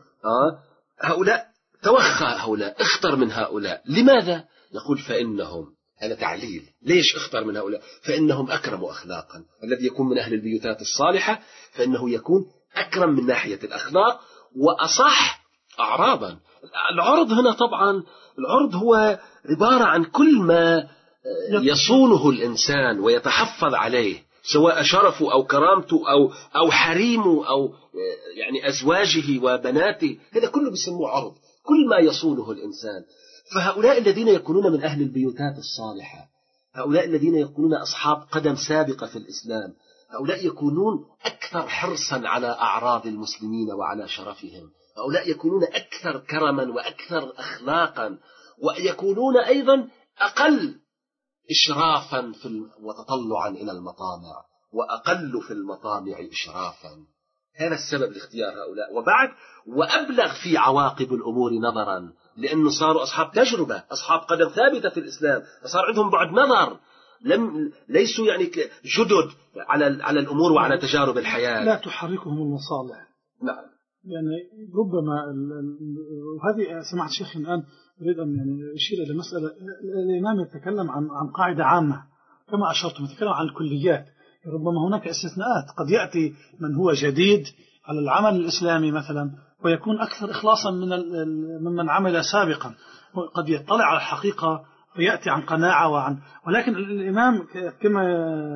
Speaker 2: هؤلاء توخى، هؤلاء اختر من هؤلاء. لماذا؟ يقول فإنهم، هذا تعليل، ليش اختر من هؤلاء؟ فإنهم أكرموا أخلاقا. الذي يكون من أهل البيوتات الصالحة فإنه يكون أكرم من ناحية الأخلاق وأصح أعراضا. العرض هنا طبعا العرض هو عبارة عن كل ما يصونه الإنسان ويتحفظ عليه، سواء شرفه أو كرامته أو حريمه أو يعني أزواجه وبناته، هذا كله بيسموه عرض، كل ما يصونه الإنسان. فهؤلاء الذين يكونون من أهل البيوتات الصالحة، هؤلاء الذين يكونون أصحاب قدم سابقة في الإسلام، هؤلاء يكونون أكثر حرصا على أعراض المسلمين وعلى شرفهم، هؤلاء يكونون أكثر كرما وأكثر أخلاقا، ويكونون أيضا أقل إشرافا وتطلعا إلى المطامع، وأقل في المطامع إشرافا. هذا السبب لاختيار هؤلاء. وبعد وأبلغ في عواقب الأمور نظرا، لأنه صاروا أصحاب تجربة، أصحاب قدم ثابتة في الإسلام، فصار عندهم بعد نظر، ليسوا يعني جدد على الأمور وعلى تجارب الحياة،
Speaker 1: لا تحركهم المصالح.
Speaker 2: نعم.
Speaker 1: يعني ربما وهذه سمعت شيخ الآن أريد أن يعني يشير إلى مسألة. الإمام يتكلم عن قاعدة عامة كما أشرتم، يتكلم عن الكليات. ربما هناك استثناءات، قد يأتي من هو جديد على العمل الإسلامي مثلا ويكون أكثر إخلاصا ممن عمل سابقا، قد يطلع على الحقيقة ويأتي عن قناعة ولكن الإمام كما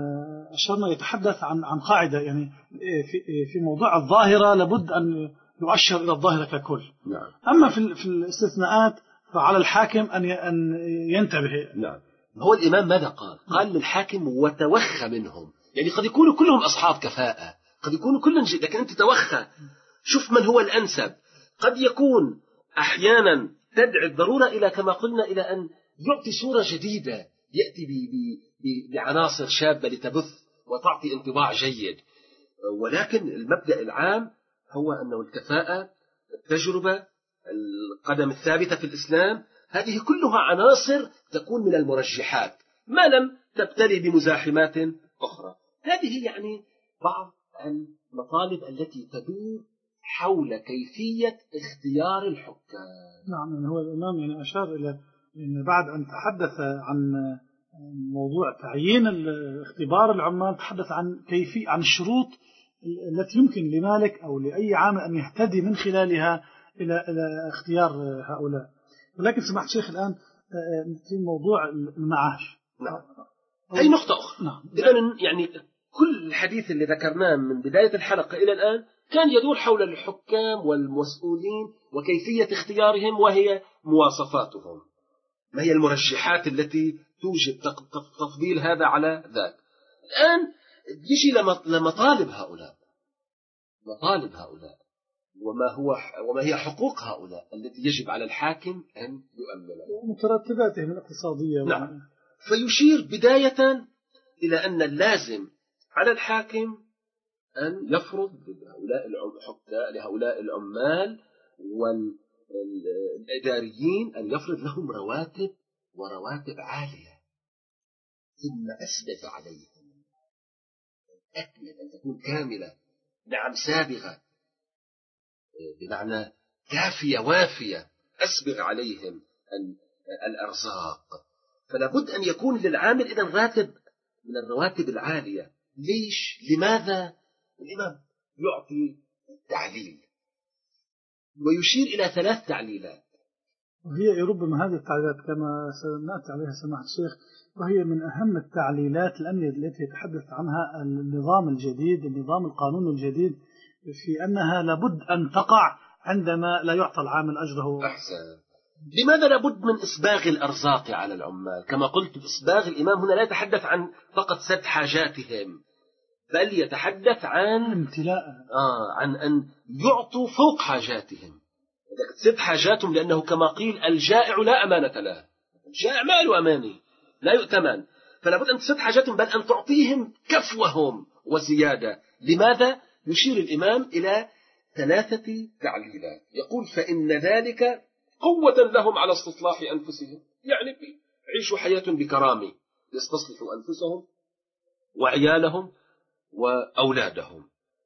Speaker 1: أشرنا يتحدث عن قاعدة، يعني في موضوع الظاهرة لابد أن يؤشر إلى الظاهرة ككل.
Speaker 2: نعم.
Speaker 1: أما في الاستثناءات فعلى الحاكم أن ينتبه.
Speaker 2: نعم. هو الإمام ماذا قال؟ قال للحاكم وتوخى منهم، يعني قد يكونوا كلهم أصحاب كفاءة، قد يكونوا كلهم لكن أنت توخى، شوف من هو الأنسب. قد يكون أحيانا تدعي الضرورة إلى كما قلنا إلى أن يعطي صورة جديدة، يأتي بعناصر شابة لتبث وتعطي انطباع جيد، ولكن المبدأ العام هو أنه الكفاءة، التجربة، القدم الثابتة في الإسلام، هذه كلها عناصر تكون من المرجحات ما لم تبتلي بمزاحمات أخرى. هذه يعني بعض المطالب التي تدور حول كيفية اختيار الحكام.
Speaker 1: نعم، يعني هو الإمام يعني أشار إلى أن بعد أن تحدث عن موضوع تعيين اختبار العمال تحدث عن الشروط التي يمكن لمالك أو لأي عامل أن يهتدي من خلالها إلى اختيار هؤلاء. ولكن سمعت شيخ الآن في موضوع المعاش.
Speaker 2: نعم. هي نقطة أخرى.
Speaker 1: نعم.
Speaker 2: إذن يعني كل الحديث اللي ذكرناه من بداية الحلقة إلى الآن كان يدور حول الحكام والمسؤولين وكيفية اختيارهم، وهي مواصفاتهم، ما هي المرجحات التي توجب تفضيل هذا على ذاك. الآن يجي لمطالب هؤلاء، مطالب هؤلاء وما هي حقوق هؤلاء التي يجب على الحاكم أن يؤمنها،
Speaker 1: مترتباتهم الاقتصادية.
Speaker 2: نعم. فيشير بداية إلى أن اللازم على الحاكم أن يفرض لهؤلاء العمال والإداريين أن يفرض لهم رواتب عالية، ثم أسبغ عليهم أكمل أن تكون كاملة، نعم سابغة بمعنى كافية وافية، أسبغ عليهم الأرزاق. فلا بد أن يكون للعامل إذن راتب من الرواتب العالية. ليش؟ لماذا؟ الإمام يعطي تعليل ويشير إلى 3 تعليلات،
Speaker 1: وهي ربما هذه التعليلات كما سنأتي عليها سماحة الشيخ، وهي من أهم التعليلات التي يتحدث عنها النظام الجديد، النظام القانوني الجديد، في أنها لابد أن تقع عندما لا يعطى العامل أجره.
Speaker 2: أحسن. لماذا لابد من إسباغ الأرزاق على العمال؟ كما قلت إسباغ، الإمام هنا لا يتحدث عن فقط سد حاجاتهم، بل يتحدث عن
Speaker 1: امتلاء،
Speaker 2: عن أن يعطوا فوق حاجاتهم، سد حاجاتهم، لأنه كما قيل الجائع لا أمانة له، الجائع ما له أماني لا يؤتمن، فلا بد أن تسد حاجاتهم بل أن تعطيهم كفوهم وزيادة. لماذا؟ يشير الإمام إلى 3 تعليلات، يقول فإن ذلك قوة لهم على استصلاح أنفسهم، يعني يعيشوا حياة بكرامة، يستصلحوا أنفسهم وعيالهم وأولادهم،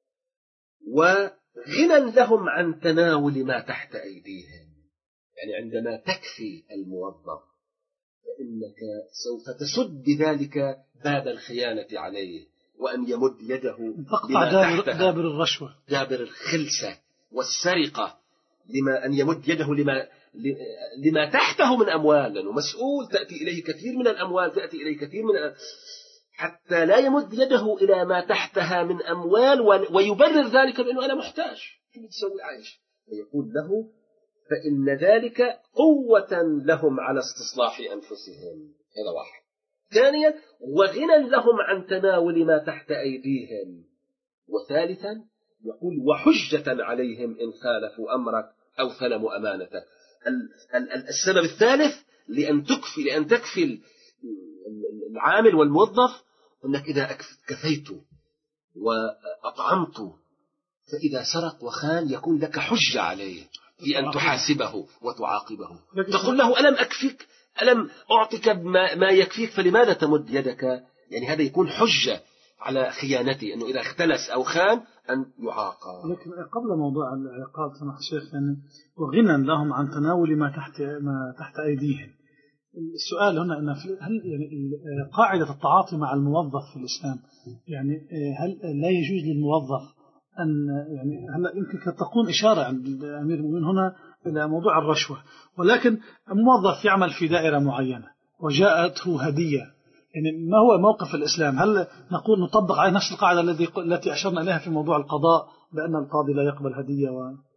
Speaker 2: وغنى لهم عن تناول ما تحت أيديهم، يعني عندما تكفي الموظف فإنك سوف تسد بذلك باب الخيانة عليه، وأن يمد يده
Speaker 1: تقطع دابر الرشوة،
Speaker 2: دابر الخلسة والسرقة، أن يمد يده لما تحته من أموال، لأنه مسؤول، تأتي إليه كثير من الأموال، تأتي إليه كثير من حتى لا يمد يده إلى ما تحتها من أموال ويبرر ذلك بأنه أنا محتاج، شو بتسوي عايش؟ فيقول له فإن ذلك قوة لهم على استصلاح أنفسهم، هذا واحد. ثانيا وغنى لهم عن تناول ما تحت أيديهم. وثالثا يقول وحجة عليهم إن خالفوا أمرك أو ثلموا أمانتك. السبب الثالث لأن تكفي العامل والموظف أنك إذا كفيته وأطعمته فإذا سرق وخان يكون لك حجة عليه في أن تحاسبه وتعاقبه، تقول له ألم أكفيك، ألم أعطيك ما يكفيك فلماذا تمد يدك؟ يعني هذا يكون حجة على خيانته، أنه إذا اختلس أو خان أن يعاقب.
Speaker 1: لكن قبل موضوع العقاب سماحة الشيخ، يعني وغنى لهم عن تناول ما تحت أيديهم، السؤال هنا أن هل يعني قاعدة التعاطي مع الموظف في الإسلام، يعني هل لا يجوز للموظف أن يعني هلا يمكن تكون إشارة عند أمير المؤمنين هنا إلى موضوع الرشوة، ولكن الموظف يعمل في دائرة معينة وجاءته هدية، يعني ما هو موقف الإسلام؟ هل نقول نطبق على نفس القاعدة التي أشرنا إليها في موضوع القضاء بأن القاضي لا يقبل هدية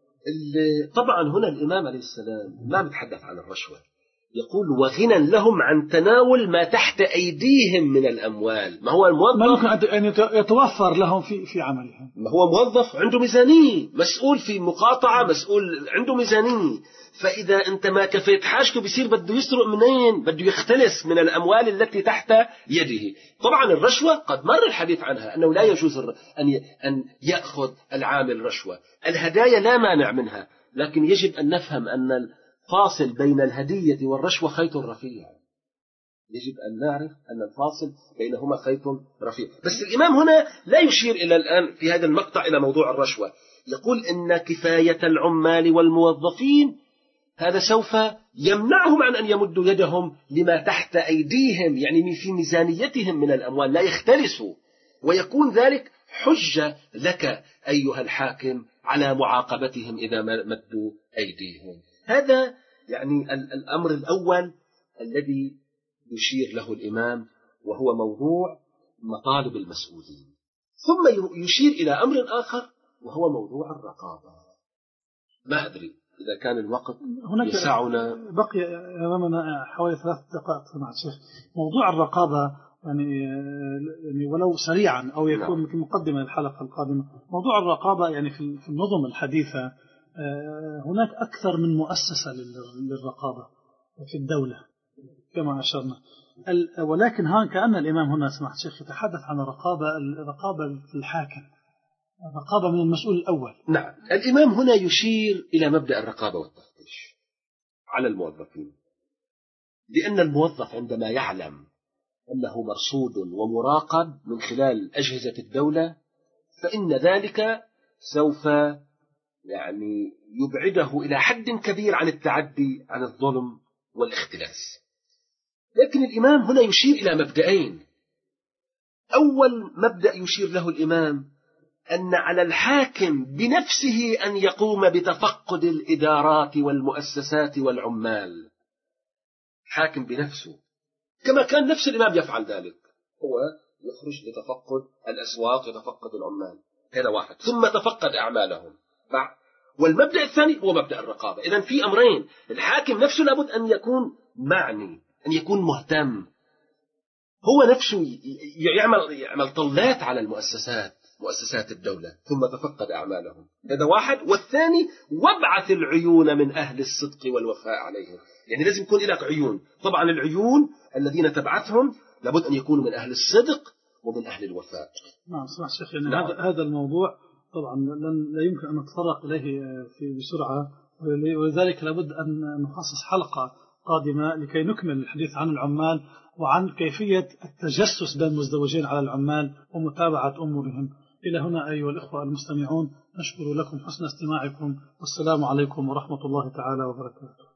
Speaker 2: طبعا هنا الإمام عليه السلام ما بيتحدث عن الرشوة، يقول وغنى لهم عن تناول ما تحت أيديهم من الأموال. ما هو الموظف
Speaker 1: ما يمكن أن يتوفر لهم في عملهم.
Speaker 2: ما هو موظف عنده ميزانية، مسؤول في مقاطعة، مسؤول عنده ميزانية. فإذا أنت ما كفيت حاجته بيصير بده يسرق منين؟ بده يختلس من الأموال التي تحت يده. طبعا الرشوة قد مر الحديث عنها أنه لا يجوز أن يأخذ العامل رشوة. الهدايا لا مانع منها، لكن يجب أن نفهم أن الفاصل بين الهدية والرشوة خيط رفيع. يجب أن نعرف أن الفاصل بينهما خيط رفيع. بس الإمام هنا لا يشير إلى الآن في هذا المقطع إلى موضوع الرشوة، يقول إن كفاية العمال والموظفين هذا سوف يمنعهم عن أن يمدوا يدهم لما تحت أيديهم، يعني في ميزانيتهم من الأموال لا يختلسوا، ويكون ذلك حجة لك أيها الحاكم على معاقبتهم إذا ما مدوا أيديهم. هذا يعني الأمر الأول الذي يشير له الإمام، وهو موضوع مطالب المسؤولين. ثم يشير إلى أمر آخر وهو موضوع الرقابة. ما أدري إذا كان الوقت يسعنا.
Speaker 1: بقي أمامنا حوالي 3 دقائق مع الشيخ. موضوع الرقابة يعني ولو سريعا أو يكون في مقدمة الحلقة القادمة. موضوع الرقابة يعني في النظم الحديثة هناك أكثر من مؤسسة للرقابة في الدولة كما أشرنا، ولكن كأن الإمام هنا سمعت شيخ يتحدث عن الرقابة في الحاكم، الرقابة من المسؤول الأول.
Speaker 2: نعم، الإمام هنا يشير إلى مبدأ الرقابة والتفتيش على الموظفين، لأن الموظف عندما يعلم أنه مرصود ومراقب من خلال أجهزة الدولة فإن ذلك سوف يعني يبعده إلى حد كبير عن التعدي عن الظلم والاختلاس. لكن الإمام هنا يشير إلى مبدأين. أول مبدأ يشير له الإمام أن على الحاكم بنفسه أن يقوم بتفقد الإدارات والمؤسسات والعمال. حاكم بنفسه، كما كان نفس الإمام يفعل ذلك، هو يخرج لتفقد الأسواق يتفقد العمال، هذا واحد، ثم تفقد أعمالهم. والمبدأ الثاني هو مبدأ الرقابة. إذن في أمرين، الحاكم نفسه لابد أن يكون معني، أن يكون مهتم، هو نفسه يعمل طلات على مؤسسات الدولة ثم تفقد أعمالهم، هذا واحد. والثاني وابعث العيون من أهل الصدق والوفاء عليهم، يعني لازم يكون لك عيون. طبعا العيون الذين تبعثهم لابد أن يكونوا من أهل الصدق ومن أهل الوفاء.
Speaker 1: نعم سمع شيخ، يعني هذا الموضوع طبعا لا يمكن أن نتطرق إليه بسرعة، ولذلك لابد أن نخصص حلقة قادمة لكي نكمل الحديث عن العمال وعن كيفية التجسس بين المزدوجين على العمال ومتابعة أمورهم. إلى هنا أيها الإخوة المستمعون، نشكر لكم حسن استماعكم، والسلام عليكم ورحمة الله تعالى وبركاته.